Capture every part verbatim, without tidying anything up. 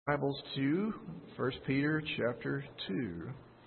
Bibles to First Peter chapter two.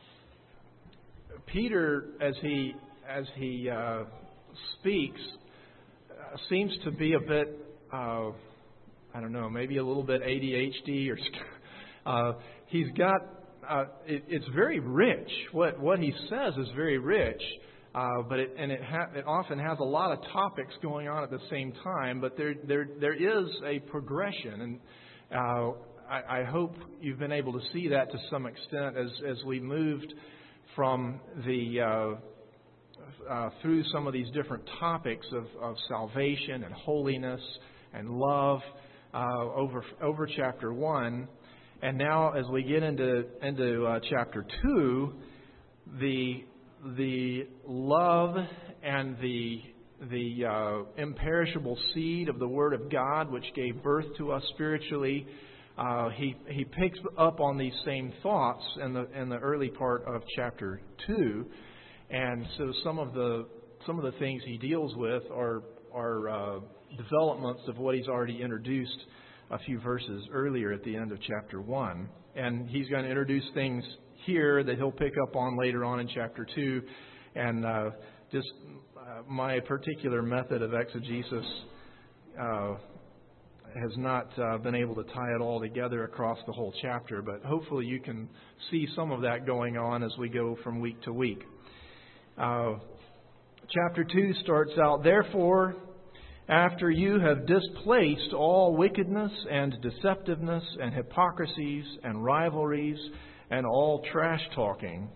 Peter, as he as he uh, speaks, uh, seems to be a bit, uh, I don't know, maybe a little bit A D H D, or uh, he's got. Uh, it, it's very rich. What what he says is very rich, uh, but it, and it ha- it often has a lot of topics going on at the same time. But there there there is a progression, and uh, I, I hope you've been able to see that to some extent as as we moved from the uh, uh, through some of these different topics of, of salvation and holiness and love uh, over over chapter one. And now, as we get into into uh, chapter two, the the love and the the uh, imperishable seed of the Word of God, which gave birth to us spiritually, uh, he he picks up on these same thoughts in the in the early part of chapter two, and so some of the some of the things he deals with are are uh, developments of what he's already introduced a few verses earlier at the end of chapter one. And he's going to introduce things here that he'll pick up on later on in chapter two. And uh, just uh, my particular method of exegesis uh, has not uh, been able to tie it all together across the whole chapter. But hopefully you can see some of that going on as we go from week to week. Uh, chapter two starts out, "Therefore, after you have displaced all wickedness and deceptiveness and hypocrisies and rivalries and all trash talking."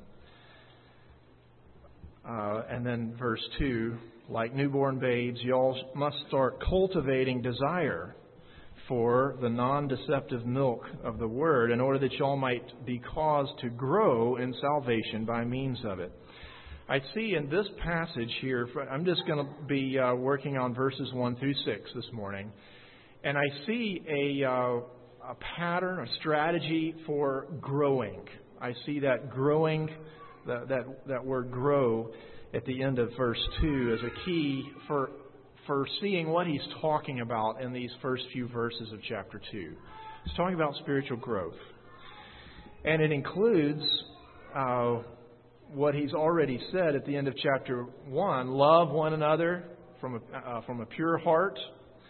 Uh, and then verse two, "Like newborn babes, y'all must start cultivating desire for the non-deceptive milk of the Word, in order that y'all might be caused to grow in salvation by means of it." I see in this passage here, I'm just going to be uh, working on verses one through six this morning, and I see a, uh, a pattern, a strategy for growing. I see that growing, that, that, that word grow at the end of verse two as a key for, for seeing what he's talking about in these first few verses of chapter two. He's talking about spiritual growth. And it includes Uh, what he's already said at the end of chapter one: love one another from a, uh, from a pure heart.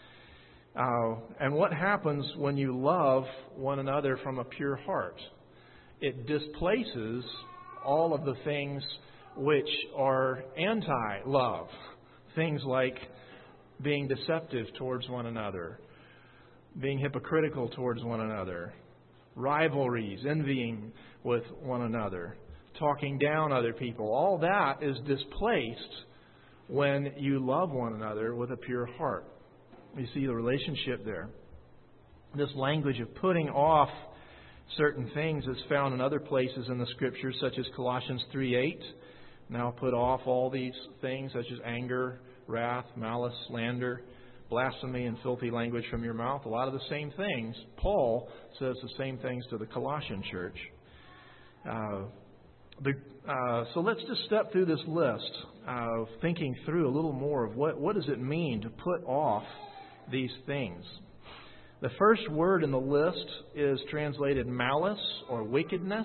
Uh, and what happens when you love one another from a pure heart? It displaces all of the things which are anti-love. Things like being deceptive towards one another, being hypocritical towards one another, rivalries, envying with one another, talking down other people. All that is displaced when you love one another with a pure heart. You see the relationship there. This language of putting off certain things is found in other places in the Scriptures, such as Colossians three eight. "Now put off all these things, such as anger, wrath, malice, slander, blasphemy, and filthy language from your mouth." A lot of the same things. Paul says the same things to the Colossian church. Uh, The, uh, so let's just step through this list of uh, thinking through a little more of what, what does it mean to put off these things. The first word in the list is translated malice or wickedness.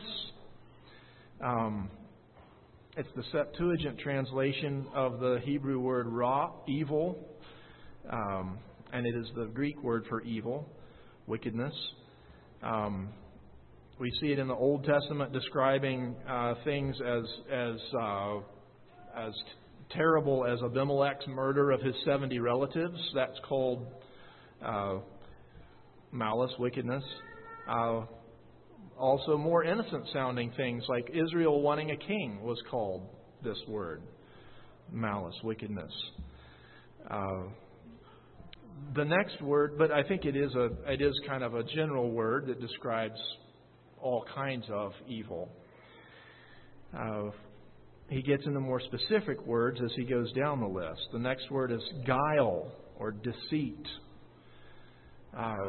Um, it's the Septuagint translation of the Hebrew word ra, evil, um, and it is the Greek word for evil, wickedness. Um, We see it in the Old Testament describing uh, things as as uh, as terrible as Abimelech's murder of his seventy relatives. That's called uh, malice, wickedness. Uh, also, more innocent-sounding things like Israel wanting a king was called this word, malice, wickedness. Uh, the next word, but I think it is a it is kind of a general word that describes all kinds of evil. Uh, he gets into more specific words as he goes down the list. The next word is guile or deceit. Uh,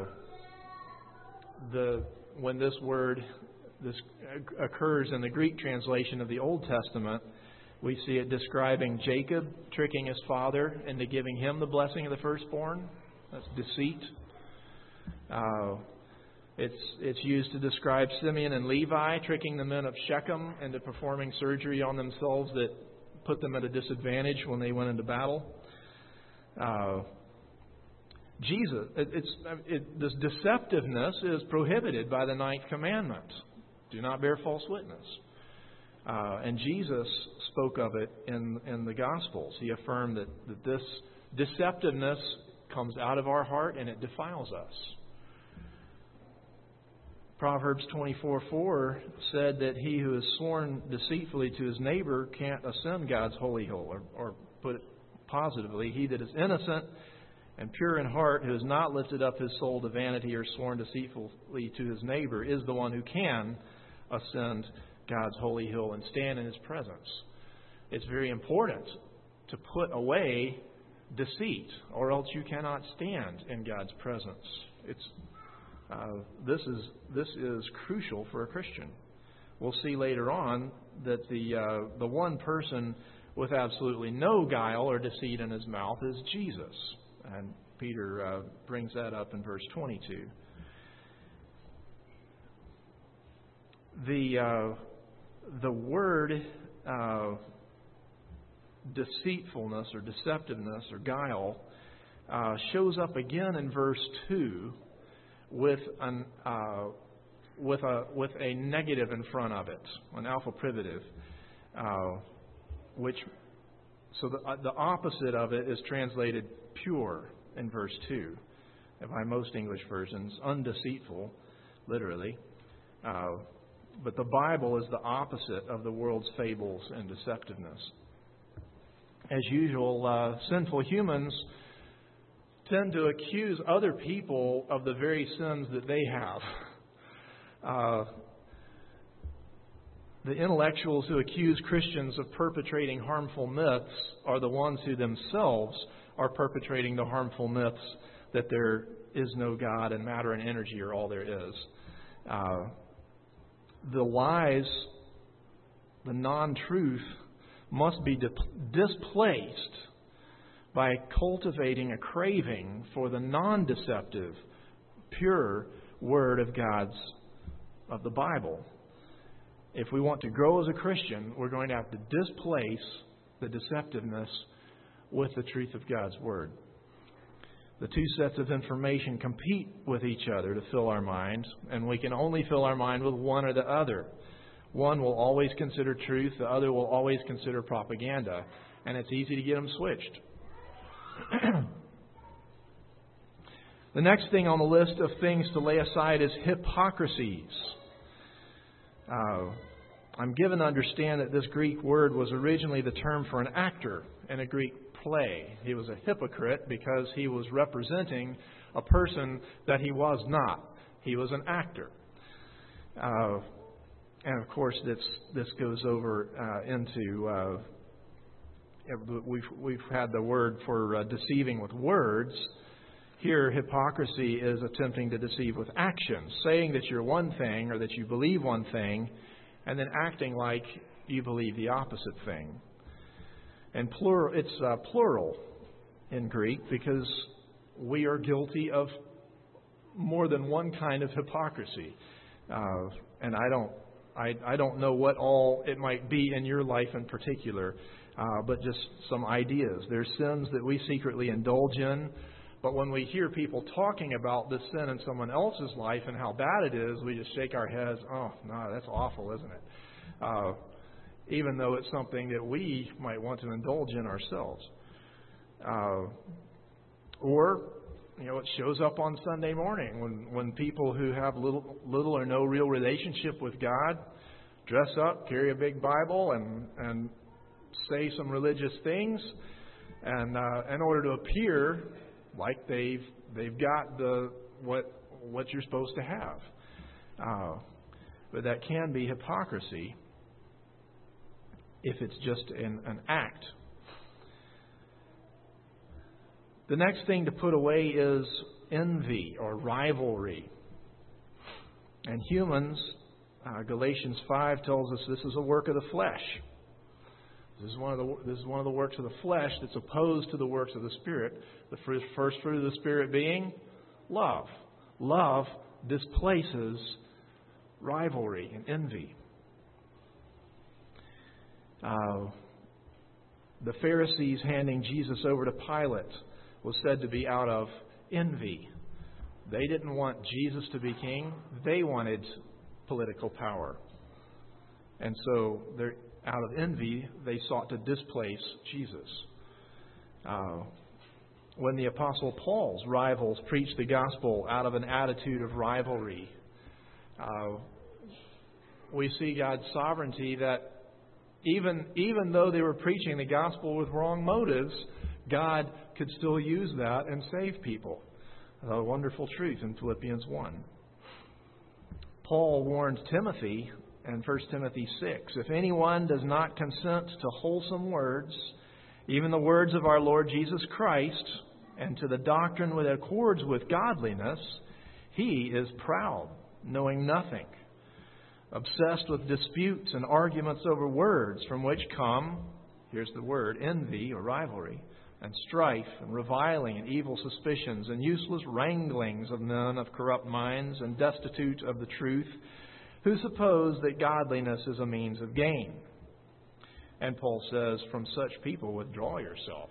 the when this word this occurs in the Greek translation of the Old Testament, we see it describing Jacob tricking his father into giving him the blessing of the firstborn. That's deceit. Uh, It's, it's used to describe Simeon and Levi tricking the men of Shechem into performing surgery on themselves that put them at a disadvantage when they went into battle. Uh, Jesus, it, it's, it, this deceptiveness is prohibited by the ninth commandment. Do not bear false witness. Uh, and Jesus spoke of it in, in the Gospels. He affirmed that, that this deceptiveness comes out of our heart and it defiles us. Proverbs twenty-four four said that he who has sworn deceitfully to his neighbor can't ascend God's holy hill. Or, or put it positively, he that is innocent and pure in heart, who has not lifted up his soul to vanity or sworn deceitfully to his neighbor, is the one who can ascend God's holy hill and stand in His presence. It's very important to put away deceit, or else you cannot stand in God's presence. It's Uh, this is this is crucial for a Christian. We'll see later on that the uh, the one person with absolutely no guile or deceit in his mouth is Jesus, and Peter uh, brings that up in verse twenty-two. The uh, the word uh, deceitfulness or deceptiveness or guile uh, shows up again in verse two. With an uh, with a with a negative in front of it, an alpha privative, uh, which so the uh, the opposite of it is translated pure in verse two, by most English versions, undeceitful, literally. Uh, but the Bible is the opposite of the world's fables and deceptiveness. As usual, uh, sinful humans tend to accuse other people of the very sins that they have. Uh, the intellectuals who accuse Christians of perpetrating harmful myths are the ones who themselves are perpetrating the harmful myths that there is no God and matter and energy are all there is. Uh, the lies, the non-truth, must be di- displaced by cultivating a craving for the non-deceptive, pure Word of God's, of the Bible. If we want to grow as a Christian, we're going to have to displace the deceptiveness with the truth of God's Word. The two sets of information compete with each other to fill our minds, and we can only fill our mind with one or the other. One will always consider truth, the other will always consider propaganda, and it's easy to get them switched. The next thing on the list of things to lay aside is hypocrisies. Uh, I'm given to understand that this Greek word was originally the term for an actor in a Greek play. He was a hypocrite because he was representing a person that he was not. He was an actor. Uh, and of course, this this goes over uh, into. Uh, We've we've had the word for uh, deceiving with words. Here, hypocrisy is attempting to deceive with actions, saying that you're one thing or that you believe one thing, and then acting like you believe the opposite thing. And plural, it's uh, plural in Greek because we are guilty of more than one kind of hypocrisy, uh, and I don't I I don't know what all it might be in your life in particular. Uh, but just some ideas. There's sins that we secretly indulge in, but when we hear people talking about this sin in someone else's life and how bad it is, we just shake our heads, oh, no, that's awful, isn't it? Uh, even though it's something that we might want to indulge in ourselves. Uh, or, you know, it shows up on Sunday morning when, when people who have little, little or no real relationship with God dress up, carry a big Bible, and, and say some religious things, and uh, in order to appear like they've they've got the what what you're supposed to have. Uh, but that can be hypocrisy if it's just an, an act. The next thing to put away is envy or rivalry. And humans, uh, Galatians five tells us this is a work of the flesh. This is one of the this is one of the works of the flesh that's opposed to the works of the Spirit. The first fruit of the Spirit being love. Love displaces rivalry and envy. Uh, the Pharisees handing Jesus over to Pilate was said to be out of envy. They didn't want Jesus to be king. They wanted political power. And so, out of envy, they sought to displace Jesus. Uh, when the Apostle Paul's rivals preached the gospel out of an attitude of rivalry, uh, we see God's sovereignty that even, even though they were preaching the gospel with wrong motives, God could still use that and save people. A wonderful truth in Philippians one. Paul warned Timothy in First Timothy six, if anyone does not consent to wholesome words, even the words of our Lord Jesus Christ, and to the doctrine that accords with godliness, he is proud, knowing nothing, obsessed with disputes and arguments over words, from which come, here's the word, envy or rivalry, and strife and reviling and evil suspicions and useless wranglings of men of corrupt minds and destitute of the truth, who suppose that godliness is a means of gain. And Paul says, from such people withdraw yourself.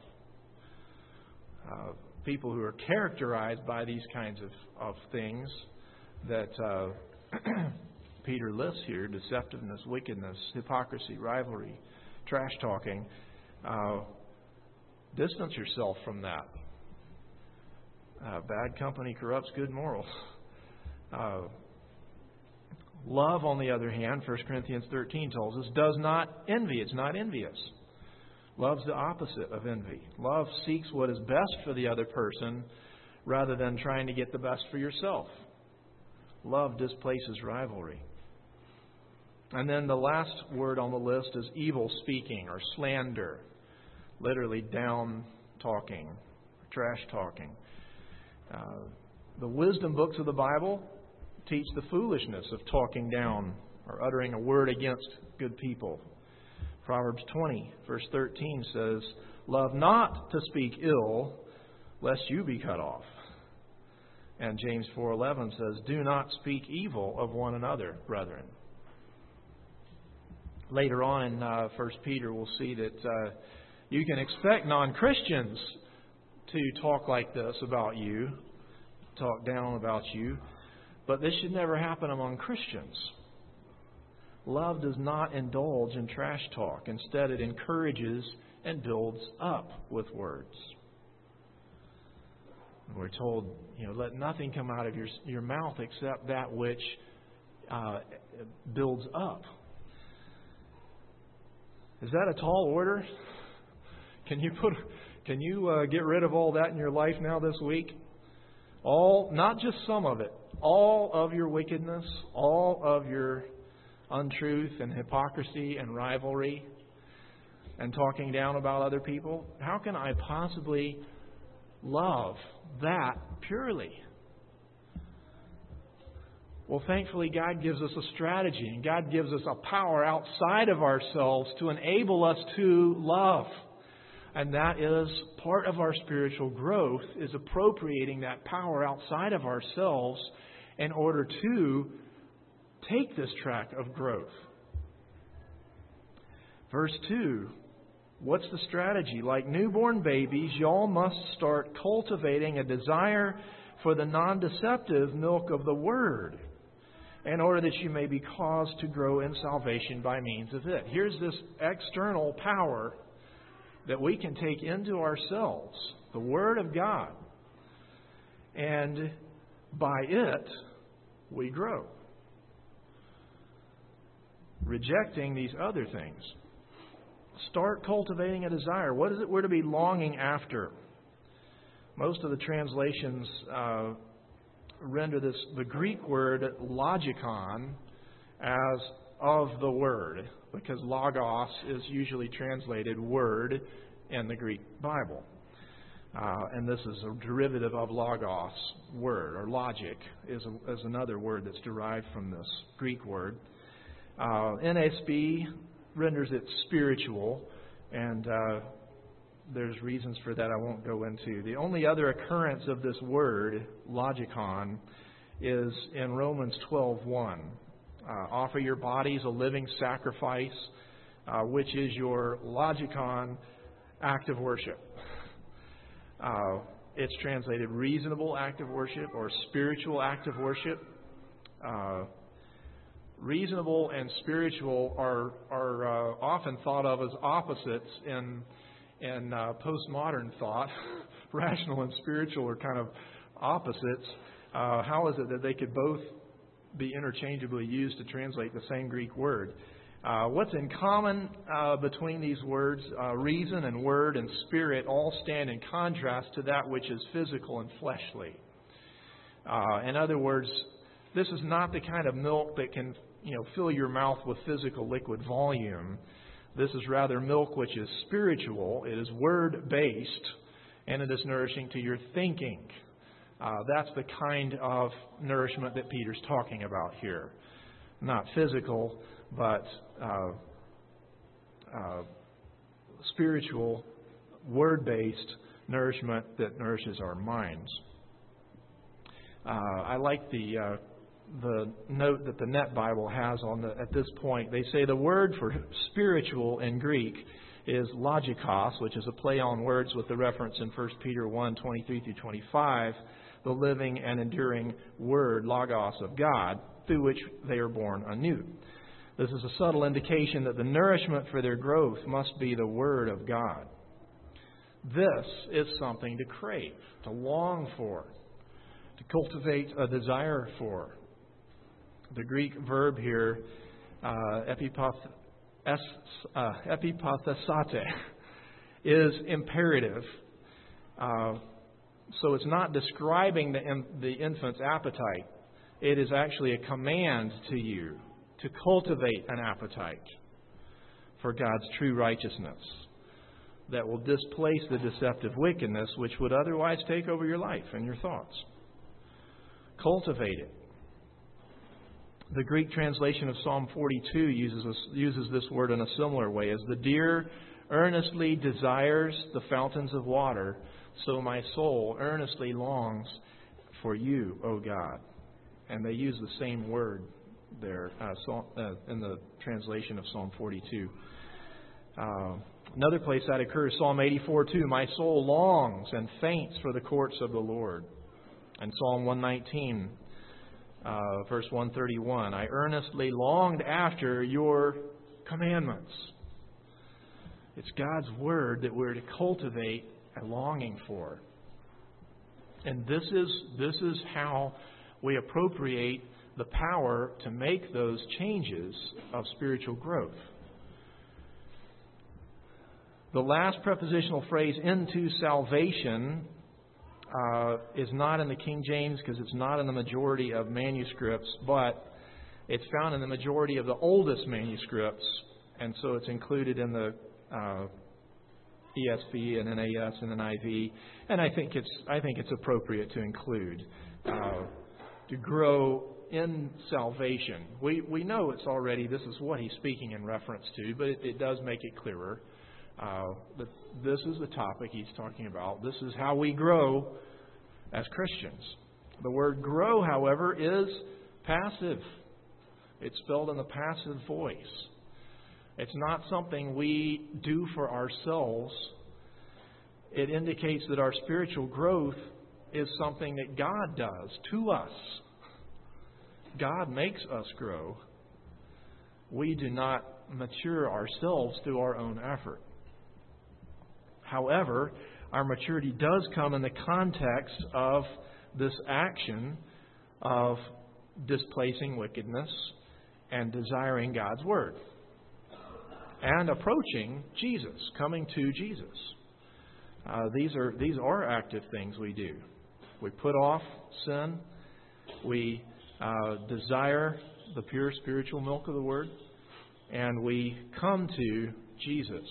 Uh, people who are characterized by these kinds of, of things that uh, Peter lists here, deceptiveness, wickedness, hypocrisy, rivalry, trash talking, uh, distance yourself from that. Uh, bad company corrupts good morals. Uh, love, on the other hand, First Corinthians thirteen tells us, does not envy. It's not envious. Love's the opposite of envy. Love seeks what is best for the other person rather than trying to get the best for yourself. Love displaces rivalry. And then the last word on the list is evil speaking or slander. Literally down talking, trash talking. Uh, the wisdom books of the Bible teach the foolishness of talking down or uttering a word against good people. Proverbs twenty, verse thirteen says, love not to speak ill, lest you be cut off. And James four eleven says, do not speak evil of one another, brethren. Later on in uh, First Peter, we'll see that uh, you can expect non-Christians to talk like this about you, talk down about you, but this should never happen among Christians. Love does not indulge in trash talk. Instead, it encourages and builds up with words. And we're told, you know, let nothing come out of your your mouth except that which uh, builds up. Is that a tall order? Can you put? Can you uh, get rid of all that in your life now this week? All, not just some of it, all of your wickedness, all of your untruth and hypocrisy and rivalry and talking down about other people. How can I possibly love that purely? Well, thankfully, God gives us a strategy and God gives us a power outside of ourselves to enable us to love. And that is part of our spiritual growth, is appropriating that power outside of ourselves in order to take this track of growth. Verse two, what's the strategy? Like newborn babies, y'all must start cultivating a desire for the non-deceptive milk of the Word, in order that you may be caused to grow in salvation by means of it. Here's this external power that we can take into ourselves, the Word of God, and by it we grow. Rejecting these other things. Start cultivating a desire. What is it we're to be longing after? Most of the translations uh, render this, the Greek word logikon, as of the Word, because logos is usually translated word in the Greek Bible. Uh, and this is a derivative of logos, word, or logic is, a, is another word that's derived from this Greek word. Uh, N S B renders it spiritual, and uh, there's reasons for that I won't go into. The only other occurrence of this word, logikon, is in Romans twelve one. Uh, offer your bodies a living sacrifice, uh, which is your logikon act of worship. Uh, it's translated reasonable act of worship or spiritual act of worship. Uh, reasonable and spiritual are are uh, often thought of as opposites in in uh, postmodern thought. Rational and spiritual are kind of opposites. Uh, how is it that they could both be interchangeably used to translate the same Greek word? Uh, what's in common uh, between these words, uh, reason and word and spirit, all stand in contrast to that which is physical and fleshly. Uh, in other words, this is not the kind of milk that can, you know, fill your mouth with physical liquid volume. This is rather milk which is spiritual. It is word-based, and it is nourishing to your thinking. Uh, that's the kind of nourishment that Peter's talking about here. Not physical, but uh, uh, spiritual, word-based nourishment that nourishes our minds. Uh, I like the uh, the note that the Net Bible has on the at this point. They say the word for spiritual in Greek is logikos, which is a play on words with the reference in First Peter one twenty-three through twenty-five. The living and enduring word, logos, of God, through which they are born anew. This is a subtle indication that the nourishment for their growth must be the Word of God. This is something to crave, to long for, to cultivate a desire for. The Greek verb here, uh, epipath- es, uh, epipathesate, is imperative. Uh, So it's not describing the, the infant's appetite. It is actually a command to you to cultivate an appetite for God's true righteousness that will displace the deceptive wickedness which would otherwise take over your life and your thoughts. Cultivate it. The Greek translation of Psalm forty-two uses, a, uses this word in a similar way. As the deer earnestly desires the fountains of water, so my soul earnestly longs for you, O God. And they use the same word there uh, in the translation of Psalm forty-two. Uh, another place that occurs, Psalm eighty-four two. My soul longs and faints for the courts of the Lord. And Psalm one nineteen, uh, verse one thirty-one. I earnestly longed after your commandments. It's God's word that we're to cultivate a longing for. And this is this is how we appropriate the power to make those changes of spiritual growth. The last prepositional phrase, into salvation, uh, is not in the King James because it's not in the majority of manuscripts, but it's found in the majority of the oldest manuscripts, and so it's included in the uh, E S V and N A S and N I V, and I think it's I think it's appropriate to include uh, to grow in salvation. We we know it's already this is what he's speaking in reference to, but it, it does make it clearer uh, that this is the topic he's talking about. This is how we grow as Christians. The word "grow," however, is passive. It's spelled in the passive voice. It's not something we do for ourselves. It indicates that our spiritual growth is something that God does to us. God makes us grow. We do not mature ourselves through our own effort. However, our maturity does come in the context of this action of displacing wickedness and desiring God's Word. And approaching Jesus, coming to Jesus. Uh, these are these are active things we do. We put off sin. We uh, desire the pure spiritual milk of the Word. And we come to Jesus.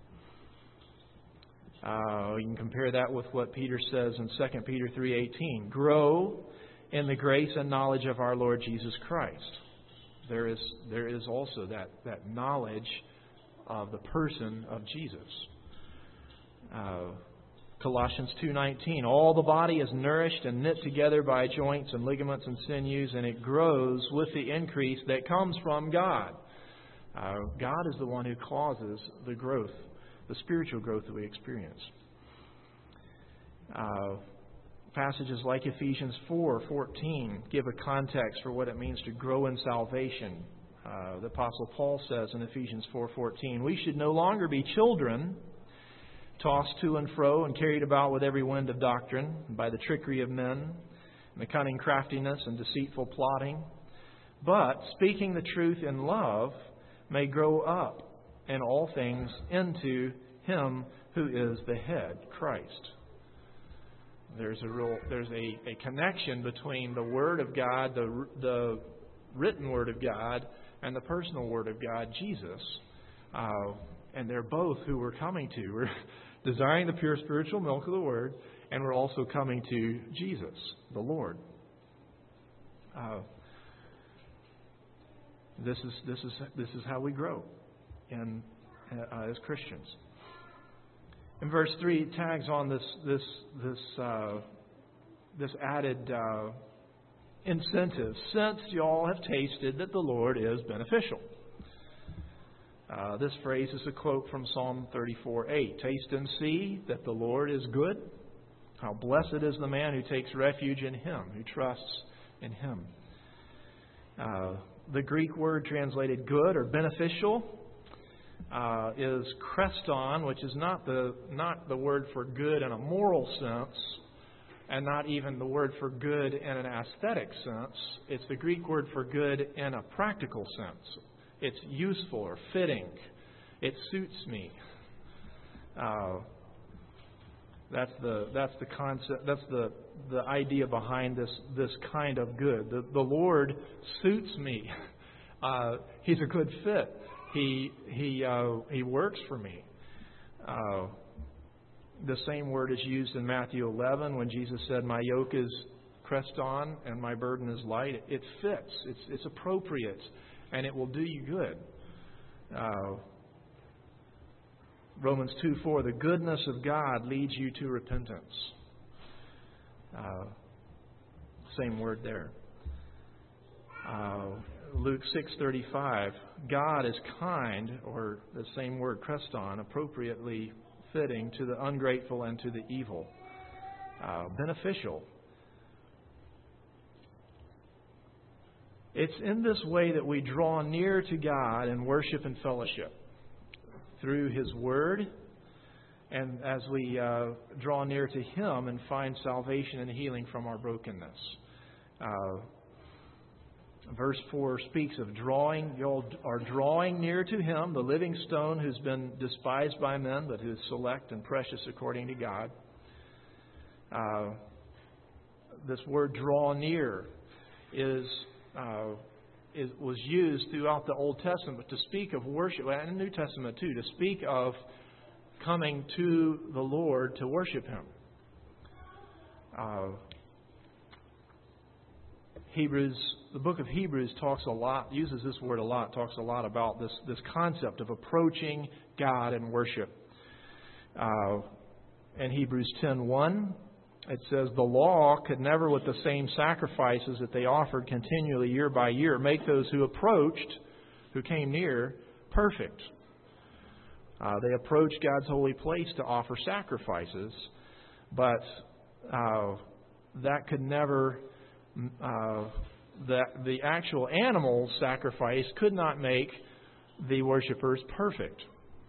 Uh, you can compare that with what Peter says in Second Peter three eighteen. Grow in the grace and knowledge of our Lord Jesus Christ. There is there is also that, that knowledge of the person of Jesus. Uh, Colossians two nineteen, all the body is nourished and knit together by joints and ligaments and sinews, and it grows with the increase that comes from God. Uh, God is the one who causes the growth, the spiritual growth that we experience. Uh, passages like Ephesians four fourteen give a context for what it means to grow in salvation. Uh, the Apostle Paul says in Ephesians four fourteen, we should no longer be children, tossed to and fro and carried about with every wind of doctrine, by the trickery of men, and the cunning craftiness and deceitful plotting, but speaking the truth in love, may grow up in all things into Him who is the head, Christ. There's a real, there's a, a connection between the Word of God, the the written Word of God, and the personal Word of God, Jesus. Uh, and they're both who we're coming to. We're desiring the pure spiritual milk of the Word, and we're also coming to Jesus, the Lord. Uh, this is this is this is how we grow in uh, as Christians. In verse three, it tags on this this this uh, this added uh, incentive. Since y'all have tasted that the Lord is beneficial. Uh, this phrase is a quote from Psalm thirty-four eight. Taste and see that the Lord is good. How blessed is the man who takes refuge in Him, who trusts in Him. Uh, the Greek word translated good or beneficial uh, is kreston, which is not the not the word for good in a moral sense, and not even the word for good in an aesthetic sense. It's the Greek word for good in a practical sense. It's useful or fitting. It suits me. Uh, that's the that's the concept. That's the the idea behind this this kind of good. The the Lord suits me. Uh, he's a good fit. He he uh, he works for me. Uh, the same word is used in Matthew eleven when Jesus said, "My yoke is kreston and my burden is light." It fits. It's it's appropriate. And it will do you good. Uh, Romans two four, the goodness of God leads you to repentance. Uh, same word there. Uh, Luke six thirty-five, God is kind, or the same word, kreston, appropriately fitting to the ungrateful and to the evil. Uh, beneficial. It's in this way that we draw near to God in worship and fellowship. Through His Word, and as we uh, draw near to Him and find salvation and healing from our brokenness. Uh, verse four speaks of drawing. You are drawing near to Him, the living stone who's been despised by men, but who is select and precious according to God. Uh, this word draw near is... Uh, is, was used throughout the Old Testament to speak of worship, and the New Testament too, to speak of coming to the Lord to worship Him. Uh, Hebrews, the book of Hebrews talks a lot, uses this word a lot, talks a lot about this, this concept of approaching God in worship. Uh, in Hebrews ten one, it says, the law could never, with the same sacrifices that they offered continually year by year, make those who approached, who came near, perfect. Uh, they approached God's holy place to offer sacrifices, but uh, that could never, uh, that the actual animal sacrifice could not make the worshipers perfect.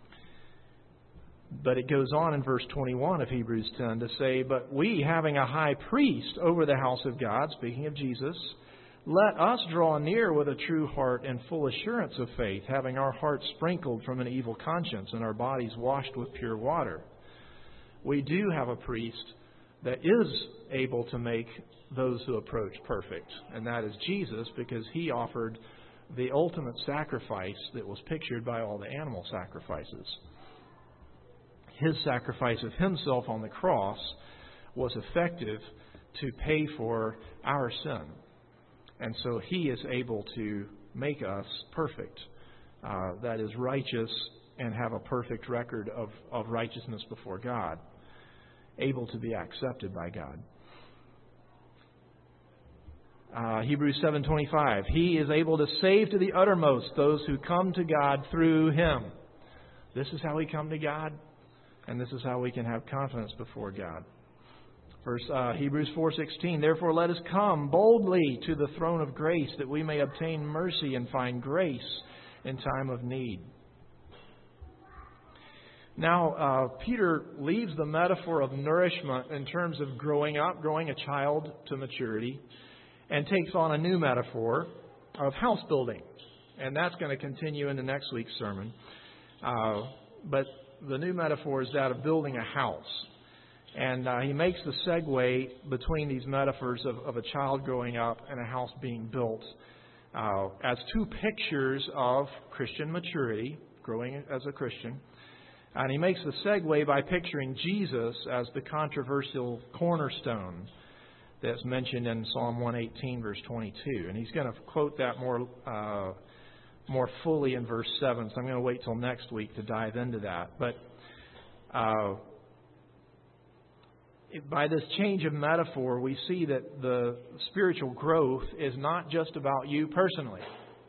But it goes on in verse twenty-one of Hebrews ten to say, but we, having a high priest over the house of God, speaking of Jesus, let us draw near with a true heart and full assurance of faith, having our hearts sprinkled from an evil conscience and our bodies washed with pure water. We do have a priest that is able to make those who approach perfect, and that is Jesus, because He offered the ultimate sacrifice that was pictured by all the animal sacrifices. His sacrifice of Himself on the cross was effective to pay for our sin. And so He is able to make us perfect. Uh, that is righteous and have a perfect record of, of righteousness before God. able to be accepted by God. Uh, Hebrews seven twenty-five, He is able to save to the uttermost those who come to God through Him. This is how we come to God, and this is how we can have confidence before God. Verse uh, Hebrews four sixteen, Therefore let us come boldly to the throne of grace, that we may obtain mercy and find grace in time of need. Now, uh, Peter leaves the metaphor of nourishment in terms of growing up, growing a child to maturity, and takes on a new metaphor of house building. And that's going to continue into next week's sermon. Uh, but the new metaphor is that of building a house. And uh, he makes the segue between these metaphors of, of a child growing up and a house being built uh, as two pictures of Christian maturity, growing as a Christian. And he makes the segue by picturing Jesus as the controversial cornerstone that's mentioned in Psalm one eighteen, verse twenty-two. And he's going to quote that more uh, more fully in verse seven. So I'm going to wait till next week to dive into that. But uh, by this change of metaphor, we see that the spiritual growth is not just about you personally.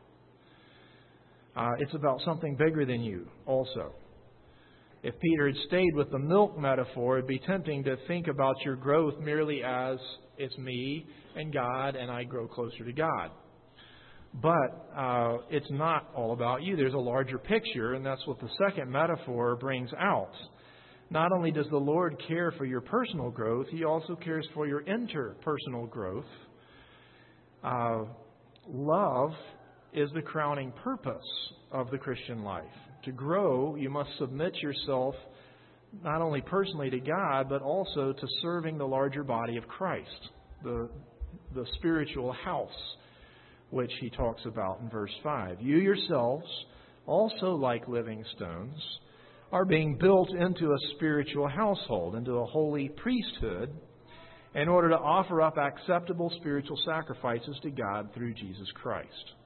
Uh, it's about something bigger than you also. If Peter had stayed with the milk metaphor, it'd be tempting to think about your growth merely as it's me and God, and I grow closer to God. But uh, it's not all about you. There's a larger picture, and that's what the second metaphor brings out. Not only does the Lord care for your personal growth, He also cares for your interpersonal growth. Uh, love is the crowning purpose of the Christian life. To grow, you must submit yourself not only personally to God, but also to serving the larger body of Christ, the, the spiritual house, which he talks about in verse five. You yourselves, also like living stones, are being built into a spiritual household, into a holy priesthood, in order to offer up acceptable spiritual sacrifices to God through Jesus Christ.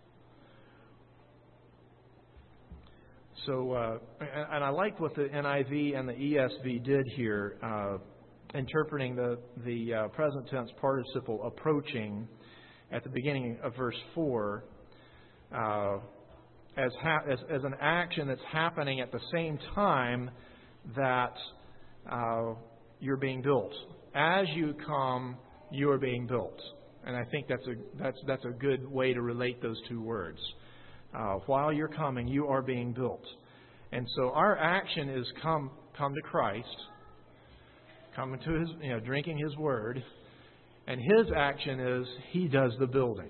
So, uh, and I like what the N I V and the E S V did here, uh, interpreting the, the uh, present tense participle approaching at the beginning of verse four uh, as, ha- as, as an action that's happening at the same time that uh, you're being built. As you come, you are being built. And I think that's a, that's, that's a good way to relate those two words. Uh, while you're coming, you are being built. And so our action is come come to Christ, coming to His, you know, drinking His Word, and His action is He does the building.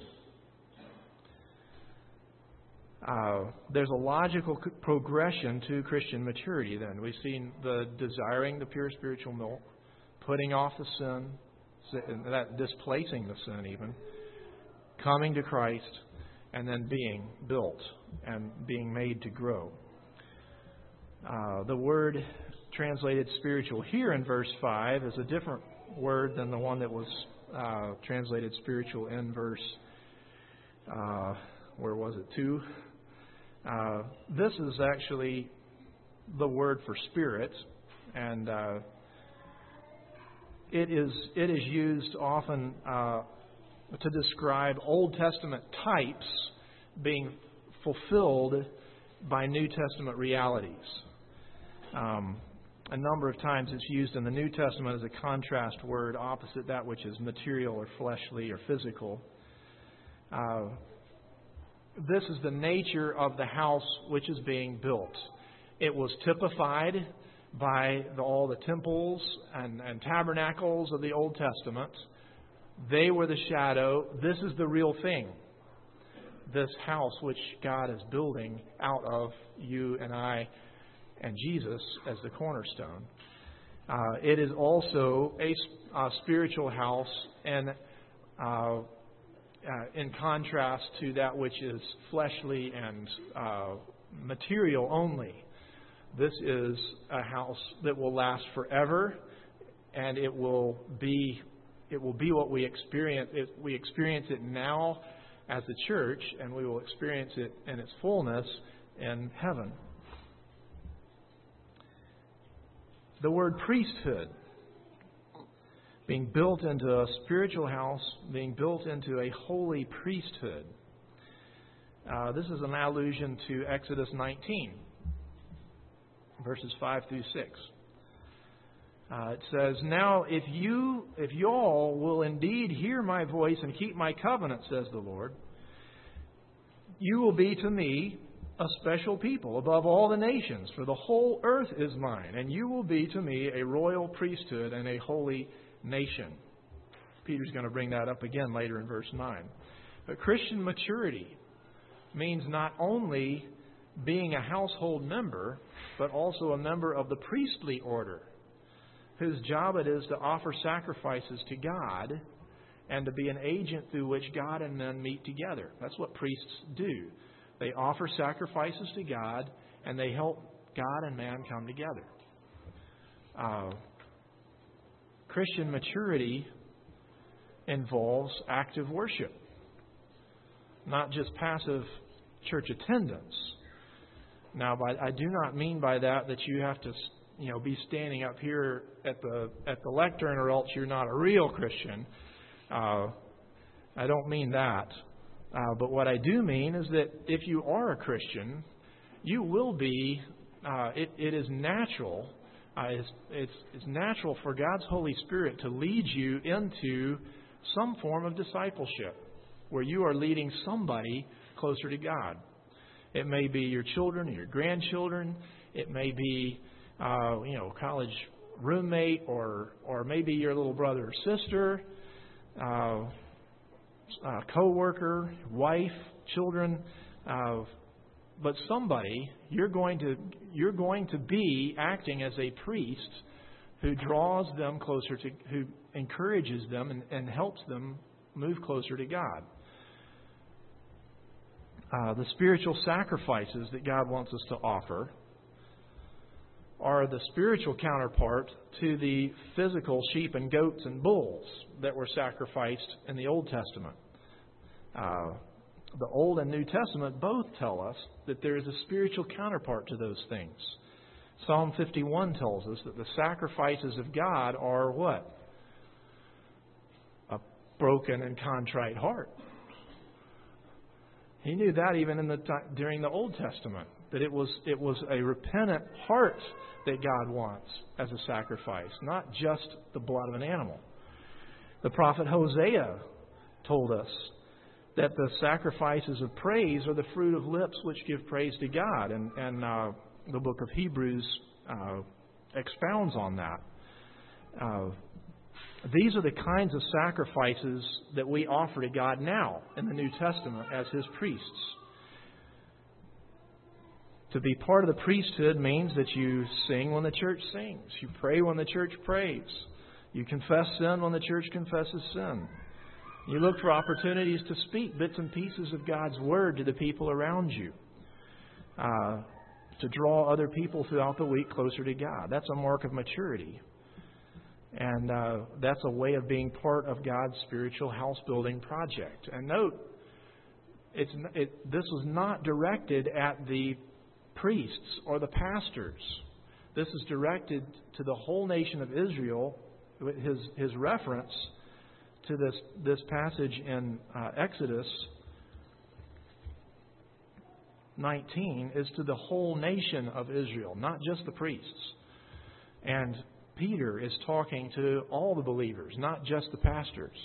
Uh, there's a logical progression to Christian maturity. Then we've seen the desiring the pure spiritual milk, putting off the sin, that displacing the sin even, coming to Christ, and then being built and being made to grow. Uh, the word translated spiritual here in verse five is a different word than the one that was uh, translated spiritual in verse, uh, where was it, two? Uh, this is actually the word for spirit, and uh, it is it is used often uh, to describe Old Testament types being fulfilled by New Testament realities. Um, a number of times it's used in the New Testament as a contrast word opposite that which is material or fleshly or physical. Uh, this is the nature of the house which is being built. It was typified by the, all the temples and, and tabernacles of the Old Testament. They were the shadow. This is the real thing. This house which God is building out of you and I and Jesus as the cornerstone. Uh, it is also a, a spiritual house, and uh, uh, in contrast to that which is fleshly and uh, material only. This is a house that will last forever, and it will be it will be what we experience. It, we experience it now as the church, and we will experience it in its fullness in heaven. The word priesthood, being built into a spiritual house, being built into a holy priesthood. Uh, this is an allusion to Exodus nineteen, verses five through six. Uh, it says, "Now if you, if y'all will indeed hear my voice and keep my covenant, says the Lord, you will be to me a special people above all the nations, for the whole earth is mine, and you will be to me a royal priesthood and a holy nation." Peter's going to bring that up again later in verse nine. But Christian maturity means not only being a household member, but also a member of the priestly order, whose job it is to offer sacrifices to God and to be an agent through which God and men meet together. That's what priests do. They offer sacrifices to God, and they help God and man come together. Uh, Christian maturity involves active worship, not just passive church attendance. Now, by, I do not mean by that that you have to, you know, be standing up here at the at the lectern, or else you're not a real Christian. Uh, I don't mean that. Uh, but what I do mean is that if you are a Christian, you will be. Uh, it, it is natural. Uh, it's, it's it's natural for God's Holy Spirit to lead you into some form of discipleship, where you are leading somebody closer to God. It may be your children or your grandchildren. It may be, uh, you know, college roommate, or or maybe your little brother or sister, uh, uh, co-worker, wife, children. Uh, but somebody you're going to you're going to be acting as a priest who draws them closer to, who encourages them and, and helps them move closer to God. Uh, the spiritual sacrifices that God wants us to offer are the spiritual counterpart to the physical sheep and goats and bulls that were sacrificed in the Old Testament. Uh, the Old and New Testament both tell us that there is a spiritual counterpart to those things. Psalm fifty-one tells us that the sacrifices of God are what? A broken and contrite heart. He knew that even in the during the Old Testament, that it was it was a repentant heart that God wants as a sacrifice, not just the blood of an animal. The prophet Hosea told us that the sacrifices of praise are the fruit of lips which give praise to God, and and uh, the book of Hebrews uh, expounds on that. Uh, These are the kinds of sacrifices that we offer to God now in the New Testament as His priests. To be part of the priesthood means that you sing when the church sings. You pray when the church prays. You confess sin when the church confesses sin. You look for opportunities to speak bits and pieces of God's Word to the people around you. Uh, to draw other people throughout the week closer to God. That's a mark of maturity. And uh, that's a way of being part of God's spiritual house-building project. And note, it's it, this was not directed at the priests or the pastors. This is directed to the whole nation of Israel. His his reference to this this passage in uh, Exodus nineteen is to the whole nation of Israel, not just the priests. And Peter is talking to all the believers, not just the pastors.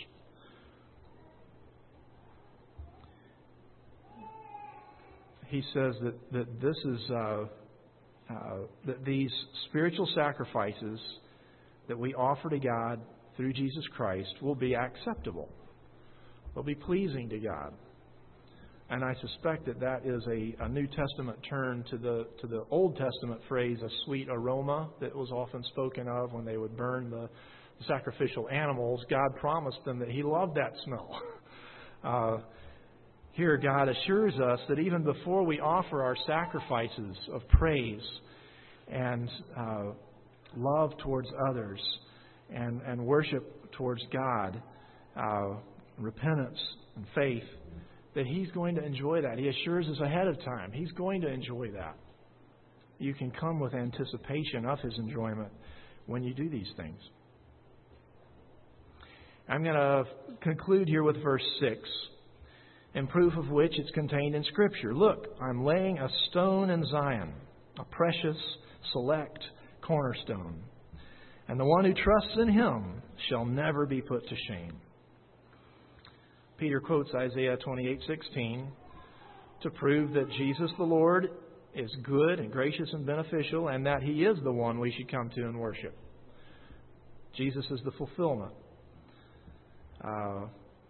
He says that, that this is uh, uh, that these spiritual sacrifices that we offer to God through Jesus Christ will be acceptable. They'll be pleasing to God. And I suspect that that is a, a New Testament turn to the to the Old Testament phrase, a sweet aroma, that was often spoken of when they would burn the sacrificial animals. God promised them that He loved that smell. Uh, here, God assures us that even before we offer our sacrifices of praise and uh, love towards others and, and worship towards God, uh, repentance and faith, that He's going to enjoy that. He assures us ahead of time. He's going to enjoy that. You can come with anticipation of His enjoyment when you do these things. I'm going to conclude here with verse six, in proof of which it's contained in Scripture. Look, I'm laying a stone in Zion, a precious, select cornerstone. And the one who trusts in Him shall never be put to shame. Peter quotes Isaiah twenty-eight sixteen to prove that Jesus the Lord is good and gracious and beneficial, and that He is the one we should come to and worship. Jesus is the fulfillment. Uh,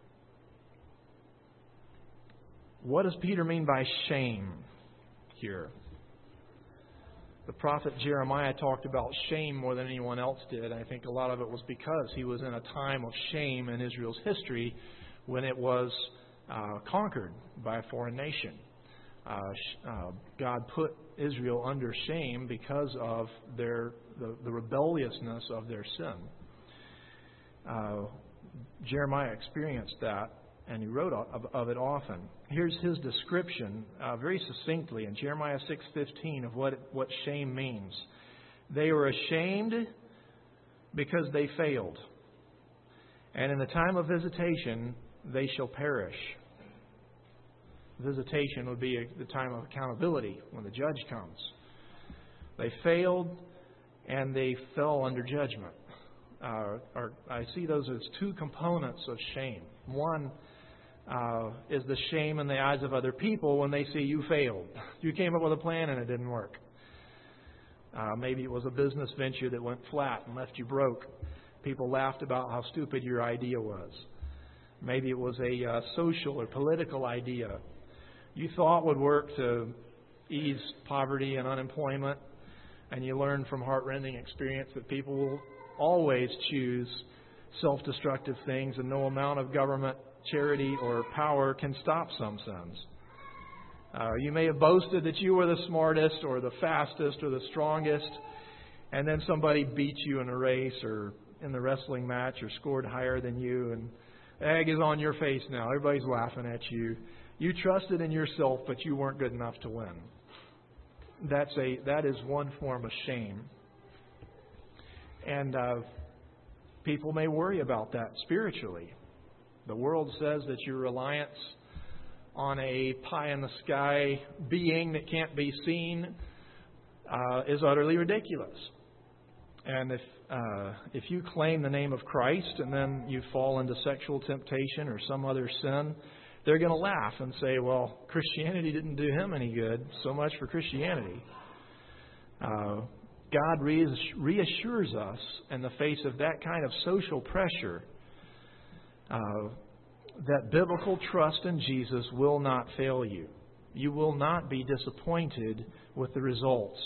what does Peter mean by shame here? The prophet Jeremiah talked about shame more than anyone else did. I think a lot of it was because he was in a time of shame in Israel's history when it was uh, conquered by a foreign nation. Uh, uh, God put Israel under shame because of their the, the rebelliousness of their sin. Uh, Jeremiah experienced that, and he wrote of, of it often. Here's his description, uh, very succinctly, in Jeremiah six fifteen of what what shame means. They were ashamed because they failed, and in the time of visitation they shall perish. Visitation would be the time of accountability when the judge comes. They failed, and they fell under judgment. Uh, or I see those as two components of shame. One uh, is the shame in the eyes of other people when they see you failed. You came up with a plan and it didn't work. Uh, maybe it was a business venture that went flat and left you broke. People laughed about how stupid your idea was. Maybe it was a uh, social or political idea you thought would work to ease poverty and unemployment, and you learned from heart-rending experience that people will always choose self-destructive things, and no amount of government, charity, or power can stop some sins. Uh, you may have boasted that you were the smartest or the fastest or the strongest, and then somebody beat you in a race or in the wrestling match or scored higher than you, and egg is on your face now. Everybody's laughing at you. You trusted in yourself, but you weren't good enough to win. That's a that is one form of shame. And uh, people may worry about that spiritually. The world says that your reliance on a pie-in-the-sky being that can't be seen uh, is utterly ridiculous. And if uh, if you claim the name of Christ and then you fall into sexual temptation or some other sin, they're going to laugh and say, well, Christianity didn't do him any good. So much for Christianity. Uh, God reassures us in the face of that kind of social pressure uh, that biblical trust in Jesus will not fail you. You will not be disappointed with the results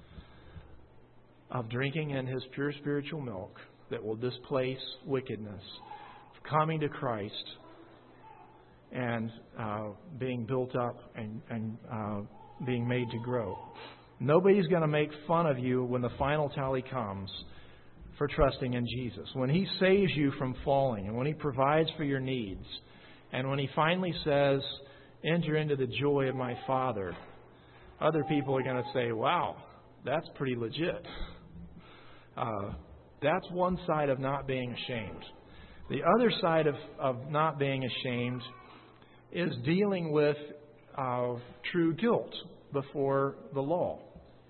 of drinking in His pure spiritual milk that will displace wickedness, coming to Christ and uh, being built up and, and uh, being made to grow. Nobody's going to make fun of you when the final tally comes for trusting in Jesus. When He saves you from falling, and when He provides for your needs, and when He finally says, enter into the joy of my Father, other people are going to say, wow, that's pretty legit. Uh, that's one side of not being ashamed. The other side of, of not being ashamed is dealing with uh, true guilt before the law.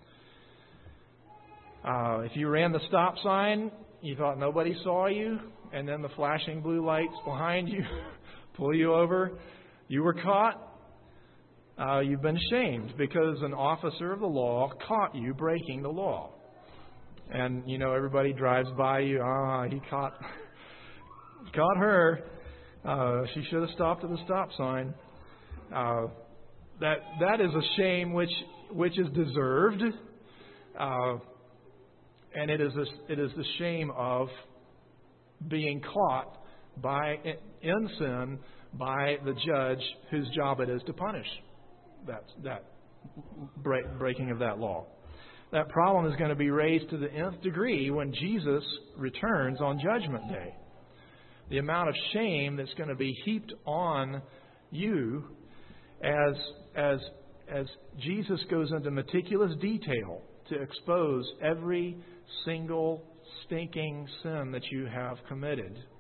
Uh, if you ran the stop sign, you thought nobody saw you, and then the flashing blue lights behind you pull you over, you were caught, uh, you've been shamed because an officer of the law caught you breaking the law. And, you know, everybody drives by you, ah, he caught, caught her. Uh, she should have stopped at the stop sign. Uh, that that is a shame which which is deserved, uh, and it is a, it is the shame of being caught by in sin by the judge whose job it is to punish that that break, breaking of that law. That problem is going to be raised to the nth degree when Jesus returns on Judgment Day. The amount of shame that's going to be heaped on you as as as Jesus goes into meticulous detail to expose every single stinking sin that you have committed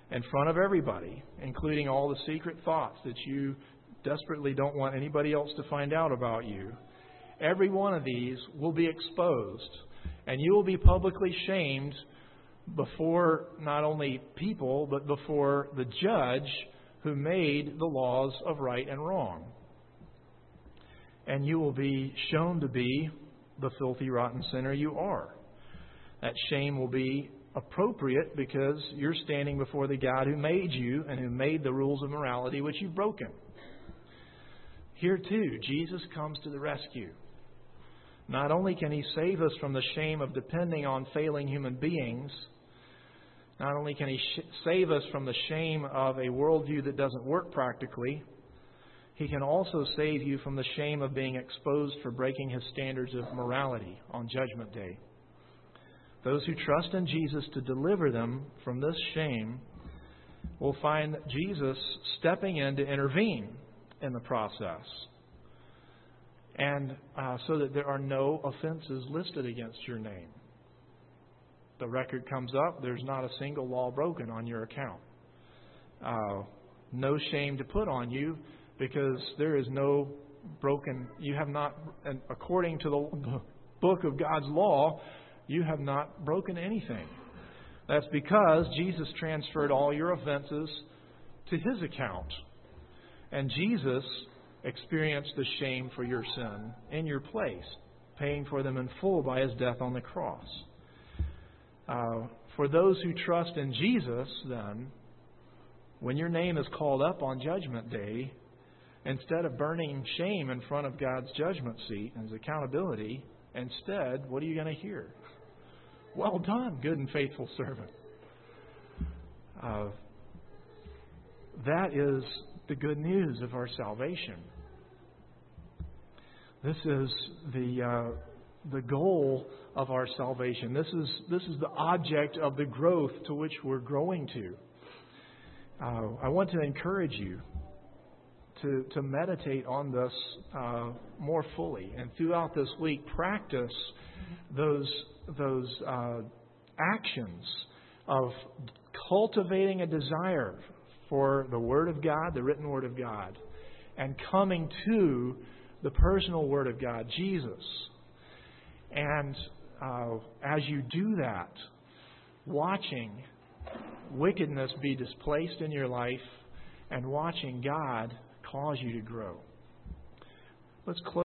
in front of everybody, including all the secret thoughts that you desperately don't want anybody else to find out about you. Every one of these will be exposed, and you will be publicly shamed before not only people, but before the judge who made the laws of right and wrong. And you will be shown to be the filthy, rotten sinner you are. That shame will be appropriate because you're standing before the God who made you and who made the rules of morality which you've broken. Here too, Jesus comes to the rescue. Not only can He save us from the shame of depending on failing human beings, not only can He sh- save us from the shame of a worldview that doesn't work practically, He can also save you from the shame of being exposed for breaking His standards of morality on Judgment Day. Those who trust in Jesus to deliver them from this shame will find Jesus stepping in to intervene in the process. And uh, so that there are no offenses listed against your name. The record comes up, there's not a single law broken on your account. Uh, no shame to put on you because there is no broken, you have not, and according to the book of God's law, you have not broken anything. That's because Jesus transferred all your offenses to His account. And Jesus experienced the shame for your sin in your place, paying for them in full by His death on the cross. Uh, for those who trust in Jesus, then, when your name is called up on Judgment Day, instead of burning shame in front of God's judgment seat and His accountability, instead, what are you going to hear? Well done, good and faithful servant. Uh, that is the good news of our salvation. This is the uh, the goal of our salvation. This is this is the object of the growth to which we're growing to. Uh, I want to encourage you to to meditate on this uh, more fully, and throughout this week, practice those those uh, actions of cultivating a desire for the Word of God, the written Word of God, and coming to the personal Word of God, Jesus. And uh, as you do that, watching wickedness be displaced in your life and watching God cause you to grow. Let's close.